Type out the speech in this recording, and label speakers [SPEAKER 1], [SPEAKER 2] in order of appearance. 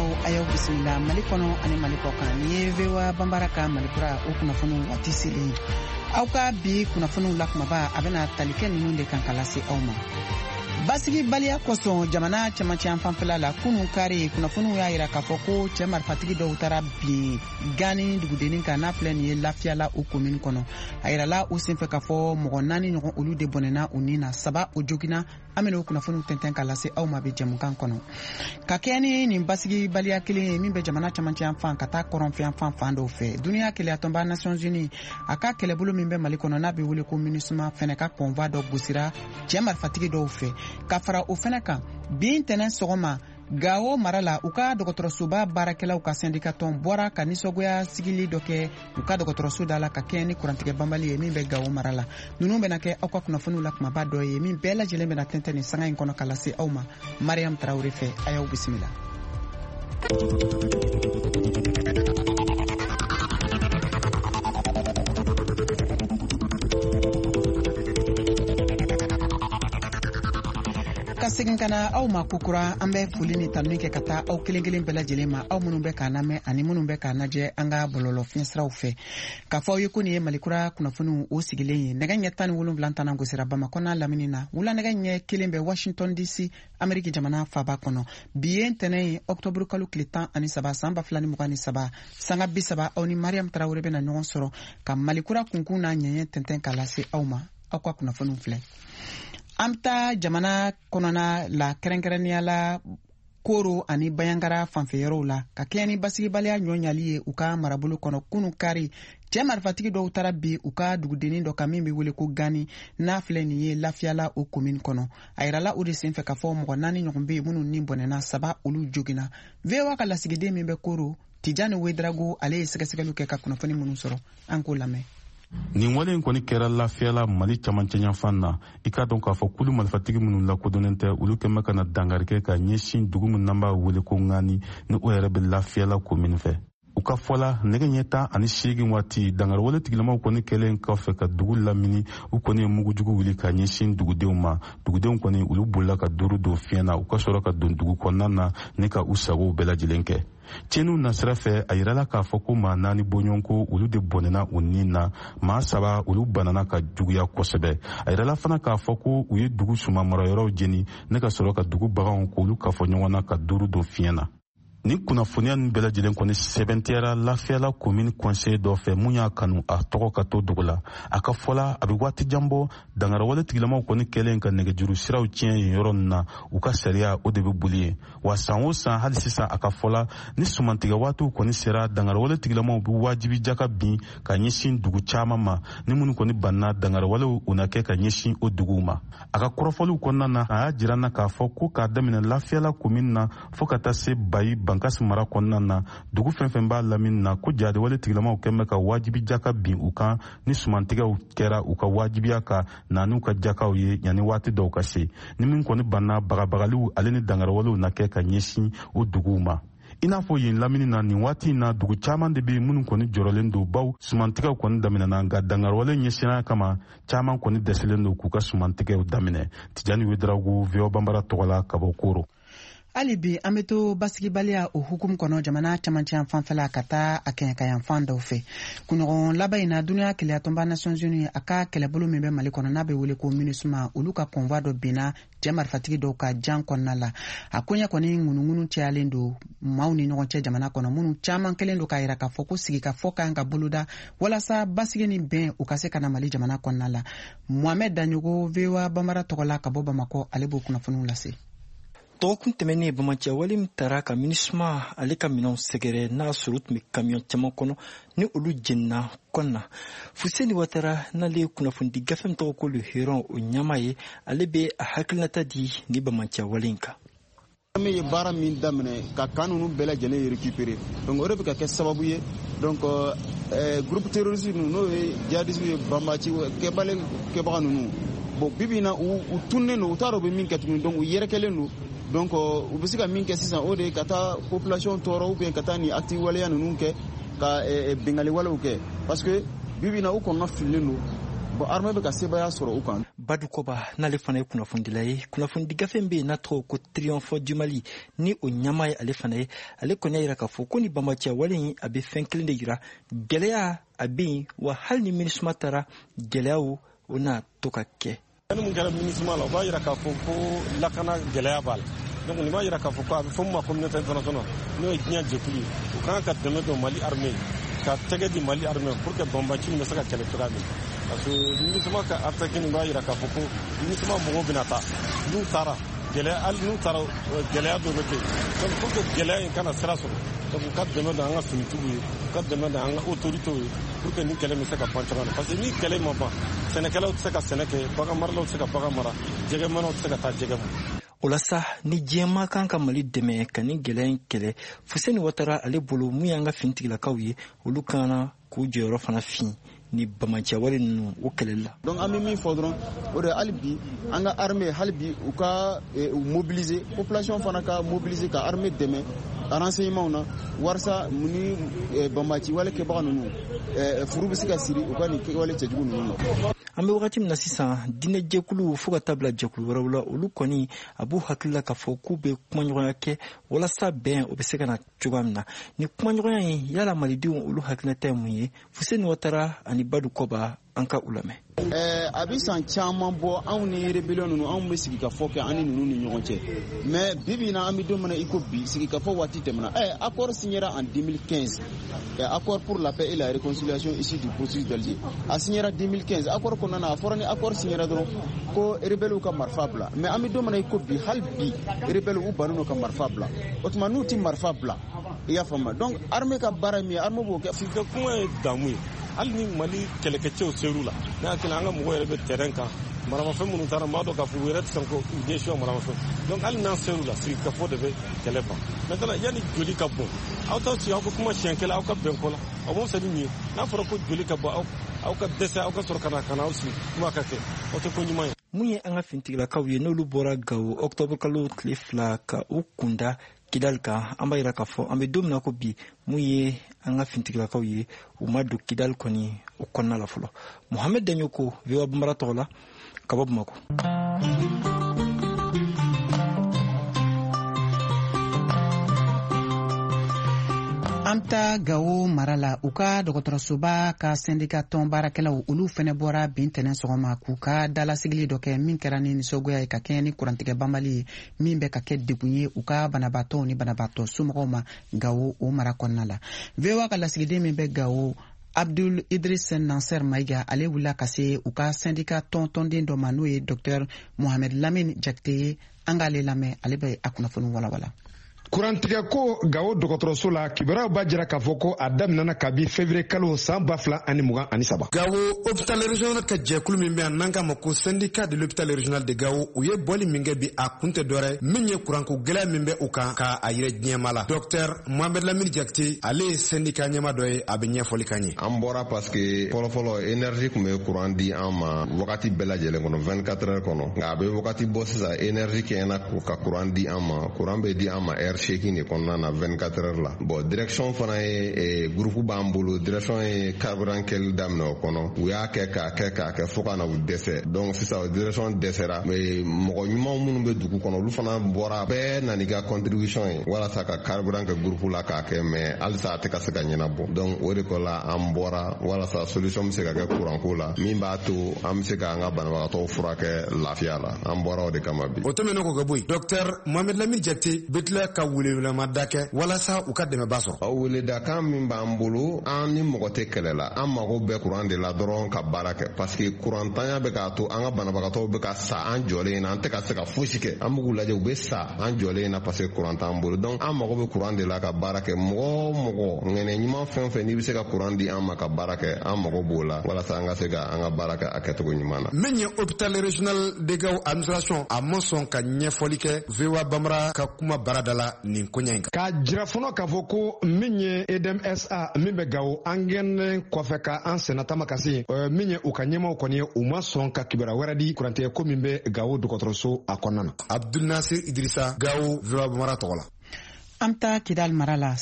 [SPEAKER 1] ayaw bisimila Mali kɔnɔ ani Mali kɔkan ni ye VOA Bambara ka Malikura o kunnafoniw waati selen aw ka bi kunnafoniw la kumaba a bɛna tali kɛ ninnu de kan ka lase aw ma. Basigi baliya kosɔn jamana cɛmancɛ fanfɛla la kunun kari kunnafoniw y'a yira k'a fɔ ko cɛ marifatigi dɔw taara bin Gani dugudennin kan n'a filɛ nin ye Lafiyala o commune kɔnɔ. A yirala o senfɛ k'a fɔ mɔgɔ 4 ɲɔgɔn olu de bɔnɛna u ni na 7 o joginna an bɛna o kunnafoniw tɛntɛn ka lase aw ma bi jɛmukan kɔnɔ. Ka kɛ ni nin basigi baliya kelen ye min bɛ jamana cɛmancɛ fan ka taa kɔrɔnfɛn fan dɔw fɛ. Duniya kɛlɛyatɔnba Nations Unies a ka kɛlɛbolo min bɛ Mali kɔnɔ n'a bɛ wele ko MINUSMA fɛnɛ ka convoi dɔ gosira cɛ marifatigi dɔw fɛ. Ka fara o fɛnɛ kan bi ntɛnɛn sɔgɔma Gao mara la u ka dɔgɔtɔrɔsoba baarakɛlaw ka syndicatɔn bɔra ka nisɔgoya sigili dɔ kɛ u ka dɔgɔtɔrɔso da la ka kɛ ni kurantigɛ banbali ye min bɛ Gao mara la. Ninnu bɛna kɛ aw ka kunnafoniw la kumaba dɔ ye min bɛɛ lajɛlen bɛna tɛntɛn nin sanga in kɔnɔ ka lase aw ma. Mariam Traoré fɛ a y'aw bisimila. Ka segin kana aw ma kokura an bɛ foli ni tanuni kɛ ka taa aw kelen bɛɛ lajɛlen ma aw minnu bɛ k'a lamɛn ani minnu bɛ k'a lajɛ an ka bɔlɔlɔ fiɲɛsiraw fɛ k'a fɔ aw ye ko nin ye Malikura kunnafoniw o sigilen ye nɛgɛ ɲɛ 17 tana gosira Bamakɔ n'a lamini na wula nɛgɛ ɲɛ 1 bɛ Washington DC Ameriki jamana faaba kɔnɔ bi ye ntɛnɛn ye Octobre kalo tile 13 san 2023 sanga 30 aw ni Mariam Traoré bɛna ɲɔgɔn sɔrɔ ka Malikura kunkun n'a ɲɛɲɛ tɛntɛn ka lase aw ma aw ka kunnafoniw filɛ. An bɛ taa jamana kɔnɔna la kɛrɛnkɛrɛnnenya la Koro ani Bayangara fanfɛyɔrɔw la ka kɛ ni basigibaliya ɲɔɲali ye u ka marabolo kɔnɔ kunun kari cɛ marifatigi dɔw taara bi u ka dugudennin dɔ kan min bɛ wele ko Gani n'a filɛ nin ye Lafiyala o commune kɔnɔ. A yirala o de senfɛ k'a fɔ mɔgɔ 4 ɲɔgɔn bɛ yen minnu ni bɔnɛna 7 olu joginna. VOA ka lasigiden min bɛ Koro Tijani Wedrago ale ye sɛgɛsɛgɛliw kɛ ka kunnafoni minnu sɔrɔ an k'o lamɛn.
[SPEAKER 2] Nin wale in kɔni kɛra Lafiyala Mali camancɛ fan na i ka dɔn k'a fɔ kulu marifatigi minnu lakodɔnnen tɛ olu kɛmɛ ka na dangarikɛ ka ɲɛsin dugu min n'an b'a wele ko Ngani ni o yɛrɛ bɛ Lafiyala commune fɛ. U ka fɔla nɛgɛ ɲɛ 18 waati dangarwale tigilamaw kɔni kɛlen kɔfɛ ka dugu lamini u kɔni ye mugujugu wuli ka ɲɛsin dugudenw ma. Dugudenw kɔni olu bolila ka duru don fiɲɛ na u ka sɔrɔ ka don dugu kɔnɔna na ni ka u sagow bɛɛ lajɛlen kɛ. Tiɲɛniw nasira fɛ a yirala k'a fɔ ko maa 4 bɔɲɔgɔnko olu de bɔnɛna u ni na maa 7 olu banana ka juguya kosɛbɛ. A yirala fana k'a fɔ ko u ye dugu suma marayɔrɔw jeni ne ka sɔrɔ ka dugu baganw k'olu ka fɔ ɲɔgɔn na ka duru don fiɲɛ na. Ni kunnafoniya ninnu bɛɛ lajɛlen kɔni sɛbɛntiyara Lafiyala commune conseil dɔ fɛ mun y'a kanu a tɔgɔ ka to dugu la. A ka fɔla a bɛ waati jan bɔ dangarawale tigilamaw kɔni kɛlen ka nɛgɛjuru siraw tiɲɛ yen yɔrɔ ninnu na u ka sariya o de bɛ boli ye. Wa san o san hali sisan a ka fɔla ni sumantigɛ waatiw kɔni sera dangarawale tigilamaw bɛ wajibi jaka bin ka ɲɛsin dugu caman ma ni minnu kɔni banna dangarawalew u na kɛ ka ɲɛsin o duguw ma. A ka kɔrɔfɔliw kɔnɔna na a y'a jira n na k'a fɔ ko k'a daminɛ Lafiyala commune na fo ka taa se Bayi Bankasi mara kɔnɔna na dugu fɛn fɛn b'a lamini na ko jadewale tigilamaw kɛmɛ ka wajibi jaka bin u kan ni sumantigɛw kɛra u ka wajibiya ka na n'u ka jakaw ye yanni waati dɔw ka se ni min kɔni banna bagabagaliw ale ni dangarawalew na kɛ ka ɲɛsin o duguw ma. I n'a fɔ yen lamini na nin waati in na dugu caman de bɛ minnu kɔni jɔrɔlen don baw sumantigɛw kɔni daminɛna nka dangarawale ɲɛsinnaya kama caman kɔni dɛsɛlen don k'u ka sumantigɛw daminɛ. Tijani Wedrago VOA Bambara tɔgɔ la ka bɔ Koro.
[SPEAKER 1] Hali bi an bɛ to basigibaliya o hukumu kɔnɔ jamana camancɛ fanfɛla ka taa a kɛɲɛkayan fan dɔw fɛ. Kunɲɔgɔn laban in na duniya kɛlɛyatɔnba Nations Unies a ka kɛlɛbolo min bɛ Mali kɔnɔ n'a bɛ wele ko MINUSMA olu ka convoi dɔ binna cɛ marifatigi dɔw ka jan kɔnɔna la. A koɲɛ kɔni ŋunuŋunu cayalen don maaw ni ɲɔgɔn cɛ jamana kɔnɔ minnu caman kɛlen don k'a yira k'a fɔ ko sigikafɔ kan ka boloda walasa basigi ni bɛn u ka se ka na Mali jamana kɔnɔna la. Mohamed Danyogo VOA Bambara tɔgɔ la ka bɔ Bamakɔ ale b'o kunnafoniw lase.
[SPEAKER 3] Dɔgɔkun tɛmɛnen Bamacɛ wale min taara ka MINUSMA ale ka minɛnw sɛgɛrɛ n'a sɔrɔ tun bɛ kamiyon caman kɔnɔ ni olu jenina kɔnna. Fuseni Watara n'ale ye kunnafoni gafe min tɔgɔ ko le Héron o ɲama ye ale bɛ a hakilinata di ni Bamacɛ wale in kan.
[SPEAKER 4] An ye baara min daminɛ ka kan ninnu bɛɛ lajɛlen récupérer donc o de bɛ ka kɛ sababu ye donc groupe terroriste ninnu n'o ye djihadistes ye banbaaci kɛbaga ninnu bon bibi in na u tunnen don u t'a dɔn u bɛ min kɛ tuguni donc u yɛrɛkɛlen don. Donc u bɛ se ka min kɛ sisan o de ka taa population tɔɔrɔ ou bien ka taa ni acte waleya ninnu kɛ ka bengali walew kɛ parce que bibi in na u kɔnɔna fililen don bon armée bɛ ka sebaya sɔrɔ u kan.
[SPEAKER 3] Badou Koba n'ale fana ye kunnafondila ye kunnafoni gafe bɛ yen n'a tɔgɔ ko Triomphe du Mali ni o ɲama ye ale fana ye ale kɔni y'a yira k'a fɔ ko ni banbacɛ wale in a bɛ fɛn kelen de yira gɛlɛya a bɛ yen wa hali ni MINUSMA taara gɛlɛyaw o n'a to ka kɛ.
[SPEAKER 5] Ni mun kɛra MINUSMA la o b'a yira k'a fɔ ko lakana gɛlɛya b'a la donc nin b'a yira k'a fɔ ko a bɛ fɔ min ma communauté internationale n'o ye diɲɛ jɛkulu ye o kan ka dɛmɛ don Mali armée ka tɛgɛ di Mali armée pour que banbaci bɛ se ka kɛlɛ cogoya min parce que MINUSMA ka attaque nin b'a yira k'a fɔ ko MINUSMA mɔgɔw bɛna taa n'u taara gɛlɛya dɔ bɛ kɛ donc pour que gɛlɛya in kana sira sɔrɔ donc u ka dɛmɛ don an ka finitigiw ye u ka dɛmɛ don an ka autorités ye pour que ni kɛlɛ bɛ se ka ban cogoya min parce que ni kɛlɛ ma ban sɛnɛkɛlaw tɛ se ka sɛnɛ kɛ bagan maralaw tɛ se ka bagan mara jɛgɛmanaw tɛ se ka taa jɛgɛ mara.
[SPEAKER 3] O la sa ni diɲɛma kan ka Mali dɛmɛ ka ni gɛlɛya in kɛlɛ Fuseni Watara ale bolo mun y'an ka finitigilakaw ye olu kana k'u jɔyɔrɔ fana fin ni banbacɛ wale ninnu o kɛlɛli la.
[SPEAKER 4] Donc an bɛ min fɔ dɔrɔn o de hali bi an ka armée hali bi u ka mobiliser population fana ka mobiliser ka armée dɛmɛ renseignement na walasa ni banbacɛ wale kɛbaga ninnu furu bɛ se ka siri u ka nin kɛwale cɛjugu ninnu na.
[SPEAKER 3] An bɛ wagati min na sisan diinɛ jɛkulu fo ka taa bila jɛkulu wɛrɛw la olu kɔni a b'u hakili la k'a fɔ k'u bɛ kumaɲɔgɔnya kɛ walasa bɛn o bɛ se ka na cogoya min na ni kumaɲɔgɔnya in yala malidenw olu hakilinata ye mun ye Fuseni Watara ani Badou Koba an ka u lamɛn.
[SPEAKER 4] A bɛ san caman bɔ anw ni rebellion ninnu anw bɛ sigi ka fɔ kɛ an ni ninnu ni ɲɔgɔn cɛ mais bibi na an bɛ don min na i ko bi sigi ka fɔ waati tɛmɛna accord signera en 2015 accord pour la paix et la réconciliation ici du processus d'Alger a signera 2015 accord kɔnɔna na a fɔra ni accord signera dɔrɔn ko rebelliw ka marifa bila mais an bɛ don min na i ko bi hali bi rebelliw u bannen don ka marifa bila o tuma n'u tɛ marifa bila i y'a faamu donc armée ka baara min ye armée b'o kɛ.
[SPEAKER 5] Sigi ka kuma ye damu ye hali ni Mali kɛlɛkɛcɛw ser'u la ne hakili an ka mɔgɔw yɛrɛ bɛ terrain kan maramafɛn minnu taara maa dɔ k'a fɔ u yɛrɛ tɛ sɔn ko u ɲɛsin maramafɛn donc hali n'an ser'u la sigi ka fɔ de bɛ kɛlɛ ban maintenant yanni joli ka bɔn aw t'aw sigi aw ka kuma siɲɛ kelen aw ka bɛn ko la aw b'aw sani nin ye n'a fɔra ko joli ka bɔ aw ka dɛsɛ aw ka sɔrɔ ka na aw sigi kuma ka kɛ o tɛ ko ɲuman ye.
[SPEAKER 3] Mun ye an ka finitigilakaw ye n'olu bɔra Gawo octobre kalo tile 2 ka u kunda Kidal kan an b'a yira k'a fɔ an bɛ don min na ko bi mun ye an ka finitigilakaw ye u ma don Kidal kɔni o kɔnɔna la fɔlɔ. Mohamed Danyoko VOA Bambara tɔgɔ la ka bɔ Bamako.
[SPEAKER 1] An ta Gawo mara la u ka dɔgɔtɔrɔsoba ka syndicat tɔn baarakɛlaw olu fɛnɛ bɔra bin tɛnɛn sɔgɔma k'u ka dalasigili dɔ kɛ min kɛra ni nisɔngoya ye ka kɛɲɛ ni kurantigɛ banbali ye min bɛ ka kɛ degun ye u ka banabaatɔw ni banabaatɔ somɔgɔw ma Gawo o mara kɔnɔna la. VOA ka lasigiden min bɛ Gawo Abdul Idris Nanser Maiga ale wulila ka se u ka syndicat tɔnden dɔ ma n'o ye Dr Mohamed Lamine Jakite ye an k'ale lamɛn ale bɛ a kunnafoni walawala.
[SPEAKER 6] Kurantigɛ ko Gawo dɔgɔtɔrɔso la kibaruyaw b'a jira k'a fɔ ko a daminɛna kabi février kalo san 2023.
[SPEAKER 7] Gawo hôpital régional ka jɛkulu min bɛ yan n'an k'a ma ko syndicat de l'hôpital régional de Gawo u ye bɔli min kɛ bi a kun tɛ dɔwɛrɛ min ye kuranko gɛlɛya min bɛ u kan k'a yɛrɛ diɲɛma la. Dr Mohamed Lamine Jakite ale ye syndicat ɲɛma dɔ ye a bɛ ɲɛfɔli kan ye.
[SPEAKER 8] An bɔra parce que fɔlɔfɔlɔ énergie kun bɛ courant di an ma wagati bɛɛ lajɛlen kɔnɔ 24 heures kɔnɔ nka a bɛ wagati bɔ sisan énergie kɛɲɛna ka courant di an ma courant bɛ di an ma heure 8 de kɔnɔna na 24 heures la. Bon direction fana ye groupe b'an bolo direction ye carburant kɛli daminɛ o kɔnɔ u y'a kɛ k'a kɛ fo ka na u dɛsɛ donc sisan direction dɛsɛra mais mɔgɔ ɲuman minnu bɛ dugu kɔnɔ olu fana bɔra bɛɛ nani ka contribution ye walasa ka carburant kɛ groupe la k'a kɛ mais halisa a tɛ ka se ka ɲɛnabɔ donc o de ko la an bɔra walasa solution bɛ se ka kɛ courant ko la min b'a to an bɛ se ka an ka banabagatɔw furakɛ lafiya la an bɔra o de kama bi.
[SPEAKER 7] O tɛmɛnen kɔ ka bɔ yen Dr Mohamed Lamine Jakite bɛ tila ka welewelema da kɛ walasa u ka dɛmɛba sɔrɔ.
[SPEAKER 8] O weledakan min b'an bolo an ni mɔgɔ tɛ kɛlɛ la an mago bɛ courant de la dɔrɔn ka baara kɛ parce que courantanya bɛ k'a to an ka banabagatɔw bɛ ka sa an jɔlen na an tɛ ka se ka fosi kɛ an b'u lajɛ u bɛ sa an jɔlen na parce que courant t'an bolo donc an mago bɛ courant de la ka baara kɛ mɔgɔ o mɔgɔ ŋɛnɛ ɲuman fɛn fɛn n'i bɛ se ka courant di an ma ka baara kɛ an mago b'o la walasa an ka se ka an ka baara kɛ a kɛcogo ɲuman na.
[SPEAKER 7] Min ye hôpital régional de Gawo administration a ma sɔn ka ɲɛfɔli kɛ VOA Bambara ka kuma baarada la nin ko ɲɛ in kan.
[SPEAKER 6] Ka jira fɔlɔ k'a fɔ ko min ye EDMSA min bɛ Gawo an gɛnnen kɔfɛ ka an sennatama ka se min ye u ka ɲɛmaw kɔni ye u ma sɔn ka kibaruya wɛrɛ di kurantigɛ ko min bɛ Gawo dɔgɔtɔrɔso a kɔnɔna na.
[SPEAKER 7] Abdul Nasir Idrissa Gawo VOA Bambara tɔgɔ la.
[SPEAKER 1] An ta Kidal mara la